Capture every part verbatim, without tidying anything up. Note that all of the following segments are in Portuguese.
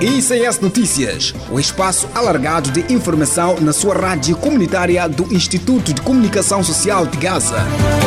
I C S Notícias, o espaço alargado de informação na sua rádio comunitária do Instituto de Comunicação Social de Gaza.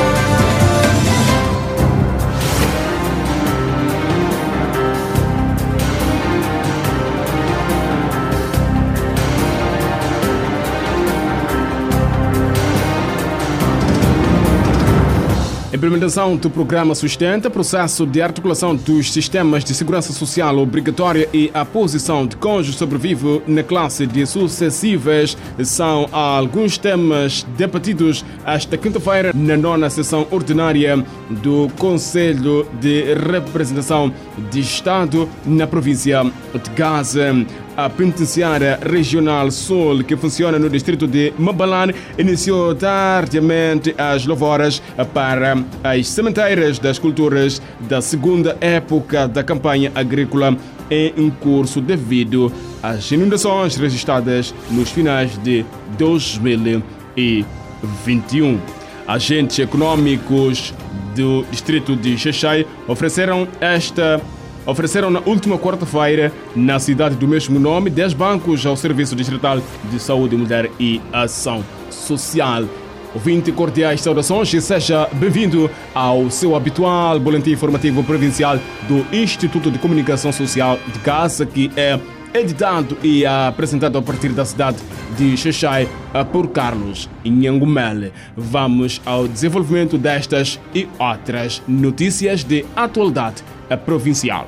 A implementação do programa sustenta o processo de articulação dos sistemas de segurança social obrigatória e a posição de cônjuge sobrevive na classe de sucessivas são alguns temas debatidos esta quinta-feira na nona sessão ordinária do Conselho de Representação de Estado na província de Gaza. A penitenciária regional Sul, que funciona no distrito de Mabalan, iniciou tardiamente as lavouras para as sementeiras das culturas da segunda época da campanha agrícola em curso devido às inundações registradas nos finais de dois mil e vinte e um. Agentes econômicos do distrito de Xai-Xai ofereceram esta Ofereceram na última quarta-feira, na cidade do mesmo nome, dez bancos ao Serviço Distrital de Saúde, Mulher e Ação Social. Ouvinte, cordiais saudações e seja bem-vindo ao seu habitual boletim informativo provincial do Instituto de Comunicação Social de Gaza, que é editado e apresentado a partir da cidade de Xai-Xai por Carlos Nhangumele. Vamos ao desenvolvimento destas e outras notícias de atualidade provincial.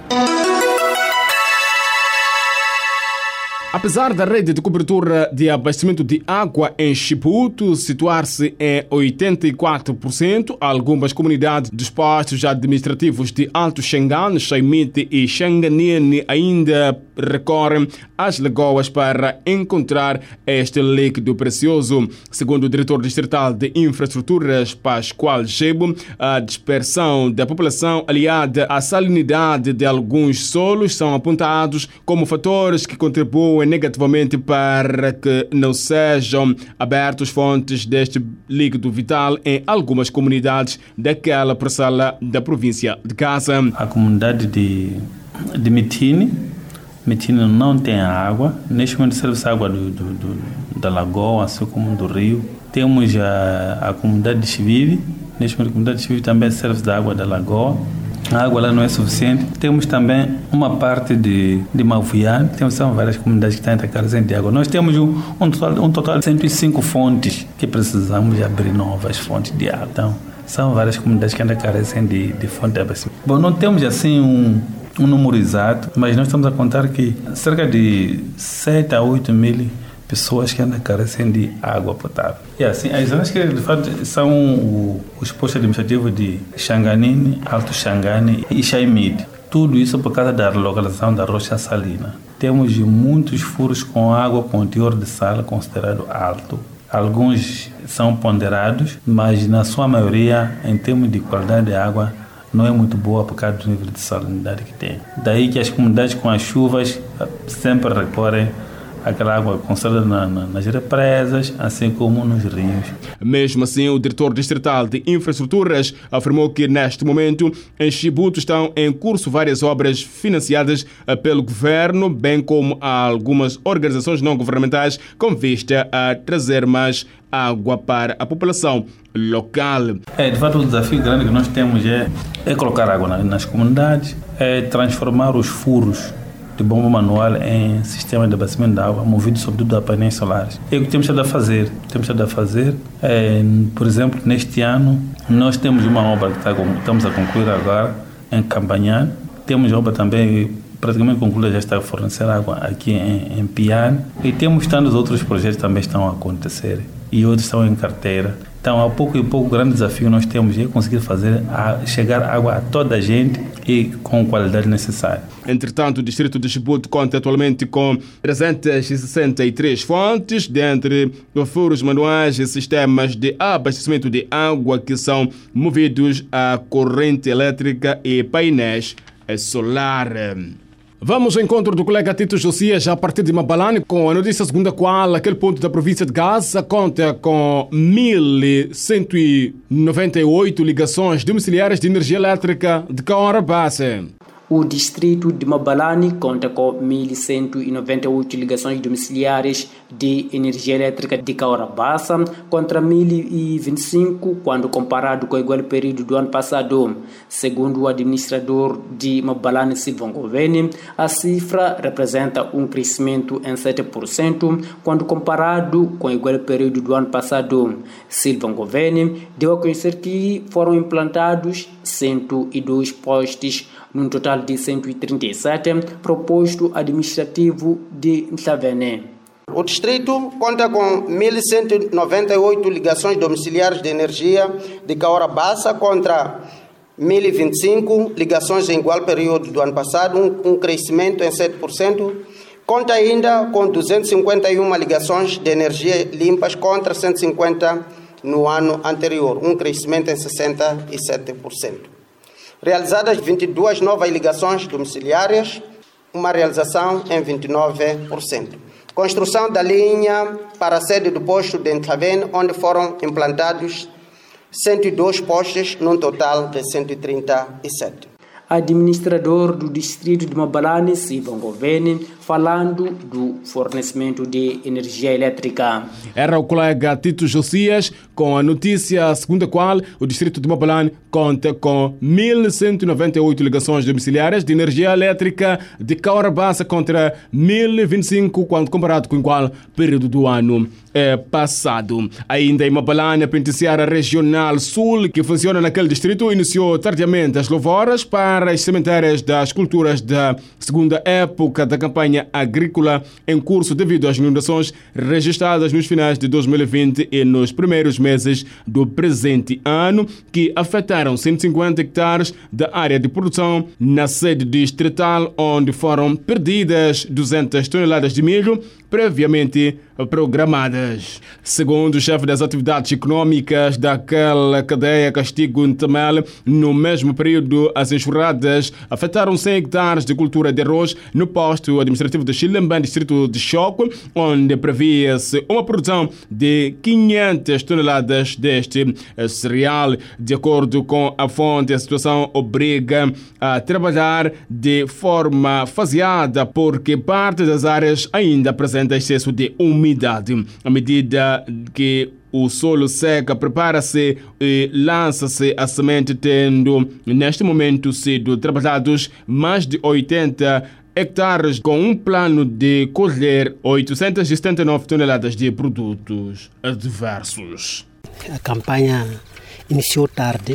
Apesar da rede de cobertura de abastecimento de água em Chiputo situar-se em oitenta e quatro por cento, algumas comunidades dos postos administrativos de Alto Xangane, Xaimite e Xanganene ainda recorrem às lagoas para encontrar este líquido precioso. Segundo o diretor distrital de infraestruturas, Pascoal Gebo, a dispersão da população aliada à salinidade de alguns solos são apontados como fatores que contribuem negativamente para que não sejam abertas fontes deste líquido vital em algumas comunidades daquela parcela da província de Gaza. A comunidade de, de Mitini, Mitini não tem água, neste momento serve-se água do, do, do, da lagoa, assim como do rio. Temos a, a comunidade de Chivive, neste momento a comunidade de Chivive também serve-se da água da lagoa. A água lá não é suficiente. Temos também uma parte de, de Mavuiane, temos são várias comunidades que estão carecendo de água. Nós temos um, um, total, um total de cento e cinco fontes que precisamos de abrir novas fontes de água. Então, são várias comunidades que ainda carecem de, de fonte de abastecimento. Bom, não temos assim um, um número exato, mas nós estamos a contar que cerca de sete a oito mil pessoas que ainda carecem de água potável. E assim, as zonas que de fato são o, os postos administrativos de Xanganene, Alto Xangane e Xaimite. Tudo isso por causa da localização da rocha salina. Temos muitos furos com água com teor de sal considerado alto. Alguns são ponderados, mas na sua maioria, em termos de qualidade de água, não é muito boa por causa do nível de salinidade que tem. Daí que as comunidades com as chuvas sempre recorrem aquela água concentrada na, na, nas represas, assim como nos rios. Mesmo assim, o diretor distrital de infraestruturas afirmou que neste momento em Chibuto estão em curso várias obras financiadas pelo governo, bem como algumas organizações não governamentais com vista a trazer mais água para a população local. É, de fato, o desafio grande que nós temos é, é colocar água nas, nas comunidades, é transformar os furos de bomba manual em sistema de abastecimento de água, movido sobretudo a painéis solares. É o que temos estado a fazer. Temos estado a fazer, é, por exemplo, neste ano, nós temos uma obra que está, estamos a concluir agora em Campanhã. Temos obra também praticamente concluída, já está a fornecer água aqui em, em Piane. E temos tantos outros projetos que também estão a acontecer e outros estão em carteira. Então, a pouco e pouco, o grande desafio nós temos é conseguir fazer a chegar água a toda a gente e com a qualidade necessária. Entretanto, o distrito de Chibuto conta atualmente com trezentas e sessenta e três fontes, dentre furos manuais e sistemas de abastecimento de água que são movidos a corrente elétrica e painéis solar. Vamos ao encontro do colega Tito Josias a partir de Mabalane com a notícia segundo a qual aquele ponto da província de Gaza conta com mil cento e noventa e oito ligações domiciliares de energia elétrica de que hora base. O distrito de Mabalane conta com mil cento e noventa e oito ligações domiciliares de energia elétrica de Cahora Bassa contra mil e vinte e cinco quando comparado com o igual período do ano passado. Segundo o administrador de Mabalane, Silvan Goveni, a cifra representa um crescimento em sete por cento quando comparado com o igual período do ano passado. Silvan Goveni deu a conhecer que foram implantados cento e dois postes num total de cento e trinta e sete proposto administrativo de Nthavene. O distrito conta com mil cento e noventa e oito ligações domiciliares de energia de Cahora Bassa contra mil e vinte e cinco ligações em igual período do ano passado, um, um crescimento em sete por cento. Conta ainda com duzentas e cinquenta e uma ligações de energia limpas contra cento e cinquenta no ano anterior, um crescimento em sessenta e sete por cento. Realizadas vinte e duas novas ligações domiciliárias, uma realização em vinte e nove por cento. Construção da linha para a sede do posto de Nthavene, onde foram implantados cento e dois postes, num total de cento e trinta e sete. Administrador do distrito de Mabalane, Silvan Goveni, falando do fornecimento de energia elétrica. Era o colega Tito Josias com a notícia segundo a qual o distrito de Mabalane conta com mil cento e noventa e oito ligações domiciliares de energia elétrica de Cahora Bassa contra mil e vinte e cinco quando comparado com o igual período do ano é, passado. Ainda em Mabalane, a penitenciária regional sul que funciona naquele distrito iniciou tardiamente as lavouras para as sementárias das culturas da segunda época da campanha agrícola em curso devido às inundações registradas nos finais de dois mil e vinte e nos primeiros meses do presente ano, que afetaram cento e cinquenta hectares da área de produção na sede distrital, onde foram perdidas duzentas toneladas de milho previamente programadas. Segundo o chefe das atividades econômicas daquela cadeia Castigo Ntamel, no mesmo período as enxurradas afetaram cem hectares de cultura de arroz no posto administrativo de Chilemban, distrito de Choco, onde previa-se uma produção de quinhentas toneladas deste cereal. De acordo com a fonte, a situação obriga a trabalhar de forma faseada porque parte das áreas ainda apresenta excesso de umidade. À medida que o solo seca, prepara-se e lança-se a semente, tendo neste momento sido trabalhados mais de oitenta hectares com um plano de colher oitocentas e setenta e nove toneladas de produtos adversos. A campanha iniciou tarde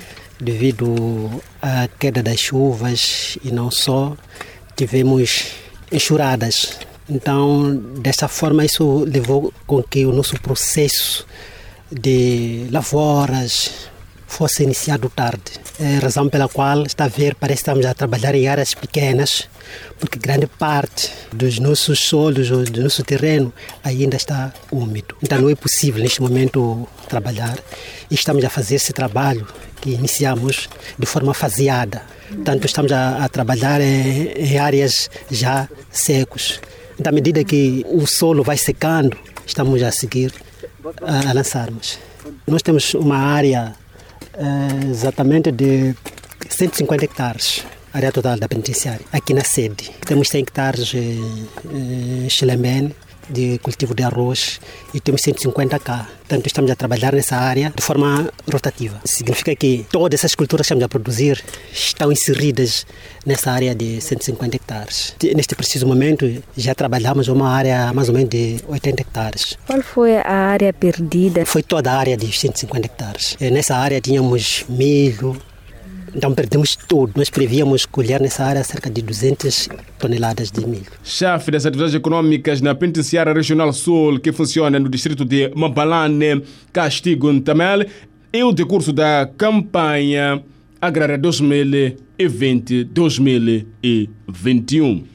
devido à queda das chuvas e não só, tivemos enxurradas. Então, dessa forma, isso levou com que o nosso processo de lavouras fosse iniciado tarde. É a razão pela qual, está a ver, parece que estamos a trabalhar em áreas pequenas, porque grande parte dos nossos solos ou do nosso terreno ainda está úmido. Então, não é possível, neste momento, trabalhar. E estamos a fazer esse trabalho que iniciamos de forma faseada. Portanto, estamos a, a trabalhar em, em áreas já secas. Então, à medida que o solo vai secando, estamos a seguir a, a lançarmos. Nós temos uma área uh, exatamente de cento e cinquenta hectares, área total da penitenciária, aqui na sede. Temos cem hectares em uh, Chilemben, de cultivo de arroz, e temos cento e cinquenta cá. Portanto, estamos a trabalhar nessa área de forma rotativa. Significa que todas essas culturas que estamos a produzir estão inseridas nessa área de cento e cinquenta hectares. Neste preciso momento, já trabalhamos uma área mais ou menos de oitenta hectares. Qual foi a área perdida? Foi toda a área de cento e cinquenta hectares. Nessa área tínhamos milho, então perdemos tudo. Nós prevíamos colher nessa área cerca de duzentas toneladas de milho. Chefe das atividades econômicas na Penitenciária Regional Sul, que funciona no distrito de Mabalane, Castigo Ntamel, e o decurso da campanha agrária dois mil e vinte a dois mil e vinte e um.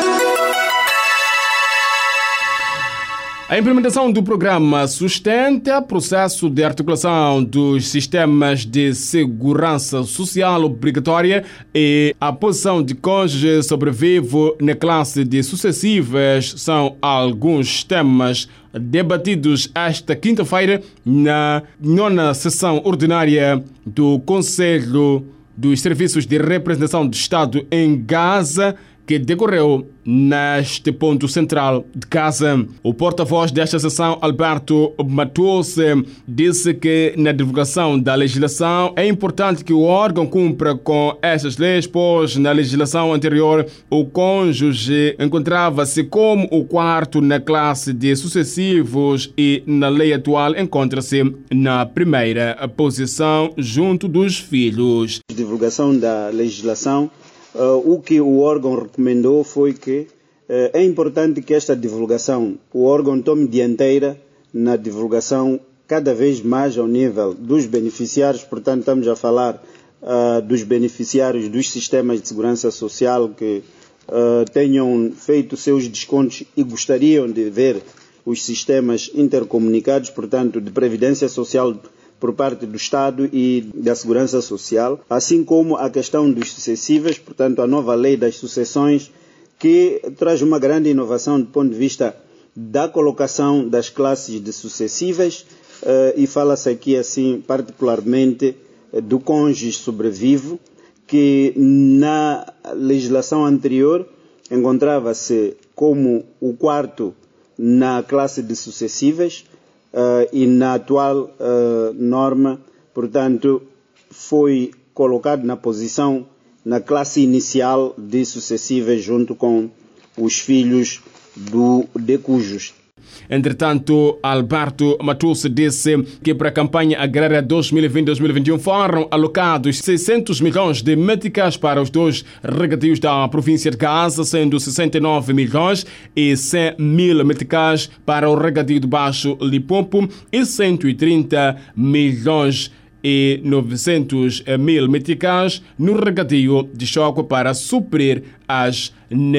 A implementação do programa sustenta o processo de articulação dos sistemas de segurança social obrigatória e a posição de cônjuge sobrevivo na classe de sucessivas são alguns temas debatidos esta quinta-feira na nona sessão ordinária do Conselho dos serviços de representação do Estado em Gaza, que decorreu neste ponto central de Gaza. O porta-voz desta sessão, Alberto Matos, disse que na divulgação da legislação é importante que o órgão cumpra com estas leis, pois na legislação anterior o cônjuge encontrava-se como o quarto na classe de sucessivos e na lei atual encontra-se na primeira posição junto dos filhos. Divulgação da legislação. Uh, o que o órgão recomendou foi que uh, é importante que esta divulgação, o órgão tome dianteira na divulgação cada vez mais ao nível dos beneficiários, portanto estamos a falar uh, dos beneficiários dos sistemas de segurança social que uh, tenham feito seus descontos e gostariam de ver os sistemas intercomunicados, portanto de previdência social por parte do Estado e da Segurança Social, assim como a questão dos sucessíveis, portanto a nova lei das sucessões, que traz uma grande inovação do ponto de vista da colocação das classes de sucessíveis, uh, e fala-se aqui assim particularmente do cônjuge sobrevivo, que na legislação anterior encontrava-se como o quarto na classe de sucessíveis, Uh, e na atual uh, norma, portanto, foi colocado na posição, na classe inicial de sucessíveis junto com os filhos do decujus. Entretanto, Alberto Matos disse que para a campanha agrária dois mil e vinte a dois mil e vinte e um foram alocados seiscentos milhões de meticais para os dois regadios da província de Gaza, sendo sessenta e nove milhões e cem mil meticais para o regadio de Baixo Limpopo e cento e trinta milhões e novecentos mil meticais no regadio de Choco para suprir as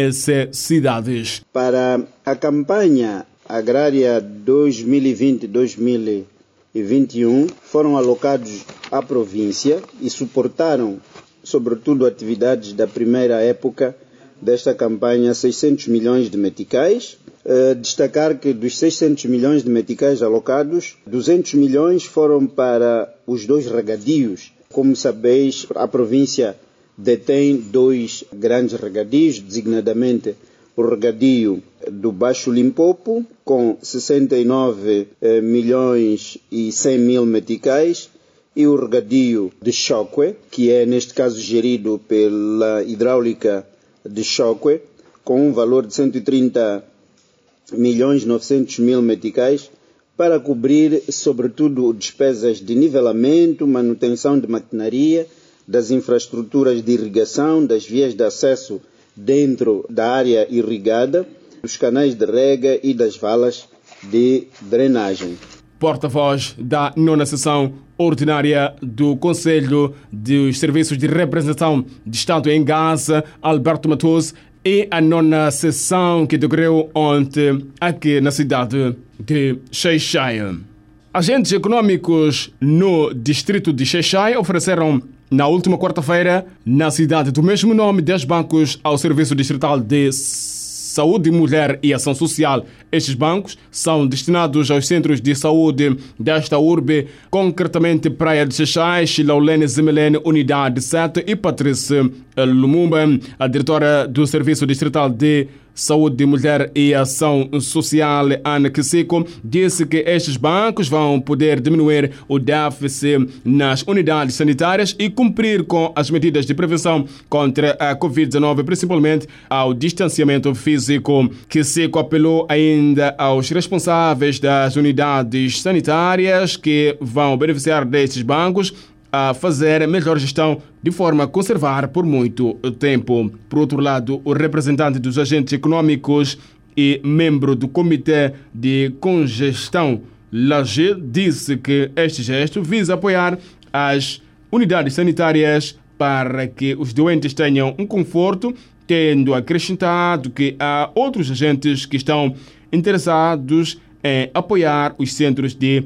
necessidades. Para a campanha agrária dois mil e vinte a dois mil e vinte e um foram alocados à província e suportaram, sobretudo, atividades da primeira época desta campanha, seiscentos milhões de meticais. Uh, destacar que dos seiscentos milhões de meticais alocados, duzentos milhões foram para os dois regadios. Como sabeis, a província detém dois grandes regadios, designadamente o regadio do Baixo Limpopo, com sessenta e nove milhões e cem mil meticais, e o regadio de Choque, que é neste caso gerido pela hidráulica de Choque, com um valor de cento e trinta milhões e novecentos mil meticais, para cobrir sobretudo despesas de nivelamento, manutenção de maquinaria, das infraestruturas de irrigação, das vias de acesso dentro da área irrigada, dos canais de rega e das valas de drenagem. Porta-voz da nona sessão ordinária do Conselho dos Serviços de Representação de Estado em Gaza, Alberto Matos, e a nona sessão que decorreu ontem aqui na cidade de Xai-Xai. Agentes econômicos no distrito de Xai-Xai ofereceram na última quarta-feira, na cidade do mesmo nome, dez bancos ao Serviço Distrital de Saúde, Mulher e Ação Social. Estes bancos são destinados aos centros de saúde desta urbe, concretamente Praia de Xai-Xai, Xilaulene Zemelene, Unidade sete e Patrícia Lumumba. A diretora do Serviço Distrital de Saúde, Mulher e Ação Social, Ana Kisico, disse que estes bancos vão poder diminuir o déficit nas unidades sanitárias e cumprir com as medidas de prevenção contra a covid dezenove, principalmente ao distanciamento físico. Kisico apelou ainda aos responsáveis das unidades sanitárias que vão beneficiar destes bancos a fazer melhor gestão de forma a conservar por muito tempo. Por outro lado, o representante dos agentes econômicos e membro do Comitê de Congestão, Laje, disse que este gesto visa apoiar as unidades sanitárias para que os doentes tenham um conforto, tendo acrescentado que há outros agentes que estão interessados em apoiar os centros de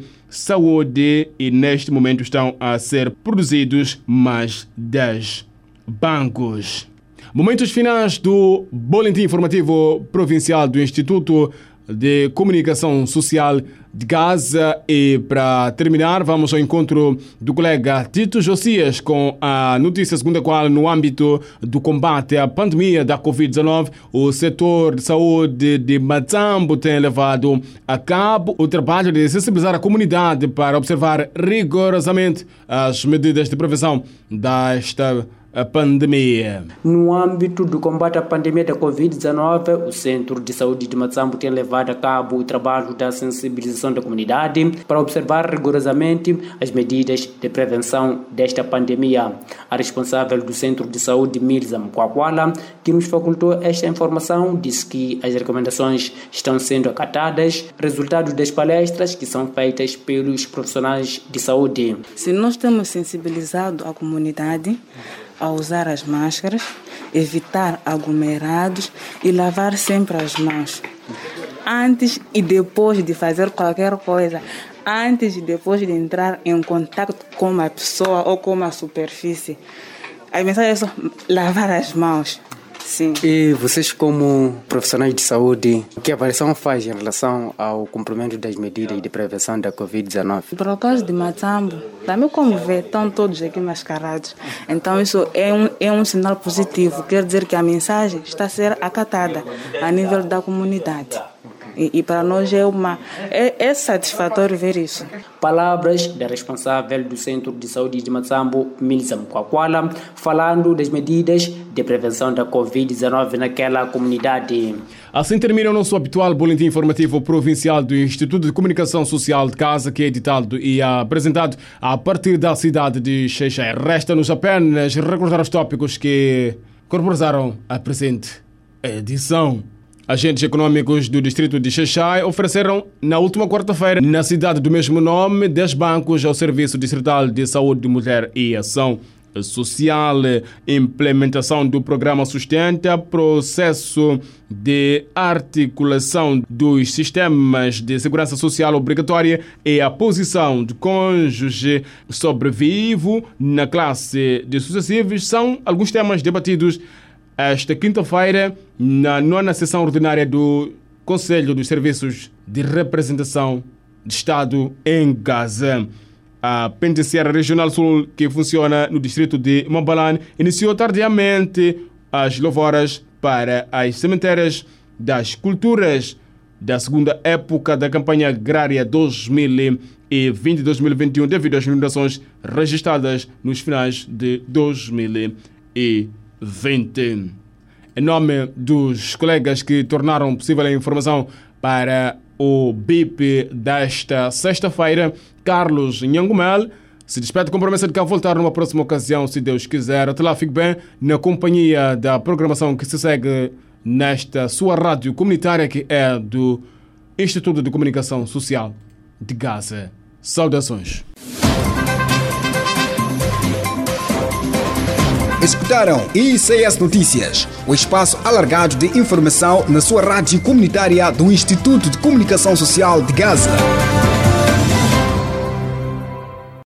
saúde e neste momento estão a ser produzidos mais dez bancos. Momentos finais do Boletim Informativo Provincial do Instituto de Comunicação Social de Gaza. E para terminar, vamos ao encontro do colega Tito Josias com a notícia segundo a qual, no âmbito do combate à pandemia da covid dezenove, o setor de saúde de Matambo tem levado a cabo o trabalho de sensibilizar a comunidade para observar rigorosamente as medidas de prevenção desta a pandemia. No âmbito do combate à pandemia da covid dezenove, o Centro de Saúde de Matambo tem levado a cabo o trabalho da sensibilização da comunidade para observar rigorosamente as medidas de prevenção desta pandemia. A responsável do Centro de Saúde, Milza Mkwakwala, que nos facultou esta informação, disse que as recomendações estão sendo acatadas, resultado das palestras que são feitas pelos profissionais de saúde. Se nós temos sensibilizado a comunidade a usar as máscaras, evitar aglomerados e lavar sempre as mãos. Antes e depois de fazer qualquer coisa, antes e depois de entrar em contato com uma pessoa ou com uma superfície. A mensagem é só lavar as mãos. Sim. E vocês, como profissionais de saúde, que avaliação faz em relação ao cumprimento das medidas de prevenção da covid dezenove? Por acaso de Matambo, também como vê, estão todos aqui mascarados. Então isso é um, é um sinal positivo, quer dizer que a mensagem está a ser acatada a nível da comunidade. E, e para nós é, uma, é, é satisfatório ver isso. Palavras da responsável do Centro de Saúde de Matambo, Milza Mkwakwala, falando das medidas de prevenção da covid dezenove naquela comunidade. Assim termina o nosso habitual boletim informativo provincial do Instituto de Comunicação Social de Gaza, que é editado e apresentado a partir da cidade de Xai-Xai. Resta-nos apenas recordar os tópicos que corporizaram a presente edição. Agentes econômicos do distrito de Xai-Xai ofereceram, na última quarta-feira, na cidade do mesmo nome, dez bancos ao Serviço Distrital de Saúde de Mulher e Ação Social. Implementação do programa sustenta processo de articulação dos sistemas de segurança social obrigatória e a posição de cônjuge sobrevivo na classe de sucessivos são alguns temas debatidos esta quinta-feira, na nona sessão ordinária do Conselho dos Serviços de Representação de Estado em Gaza. A Penitenciária Regional Sul, que funciona no distrito de Mabalane, iniciou tardiamente as louvoras para as cemitérias das culturas da segunda época da campanha agrária dois mil e vinte a dois mil e vinte e um, devido às inundações registradas nos finais de dois mil e vinte. Em nome dos colegas que tornaram possível a informação para o B I P desta sexta-feira, Carlos Nhangumel se despede com promessa de cá voltar numa próxima ocasião, se Deus quiser. Até lá, fique bem na companhia da programação que se segue nesta sua rádio comunitária, que é do Instituto de Comunicação Social de Gaza. Saudações. Escutaram I C S Notícias, o espaço alargado de informação na sua rádio comunitária do Instituto de Comunicação Social de Gaza.